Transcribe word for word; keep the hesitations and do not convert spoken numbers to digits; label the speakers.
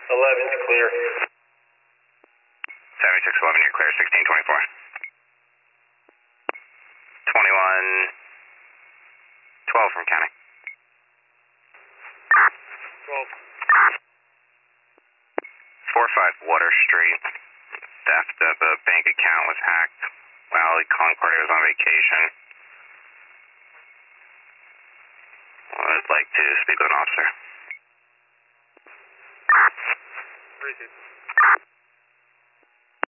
Speaker 1: eleven's clear.
Speaker 2: seventy-six eleven, you're clear, sixteen twenty-four. twenty-one twelve from county.
Speaker 1: twelve.
Speaker 2: four five Water Street. Theft of a bank account was hacked while the calling party was on vacation. I'd like to speak with an officer.
Speaker 1: Appreciate it.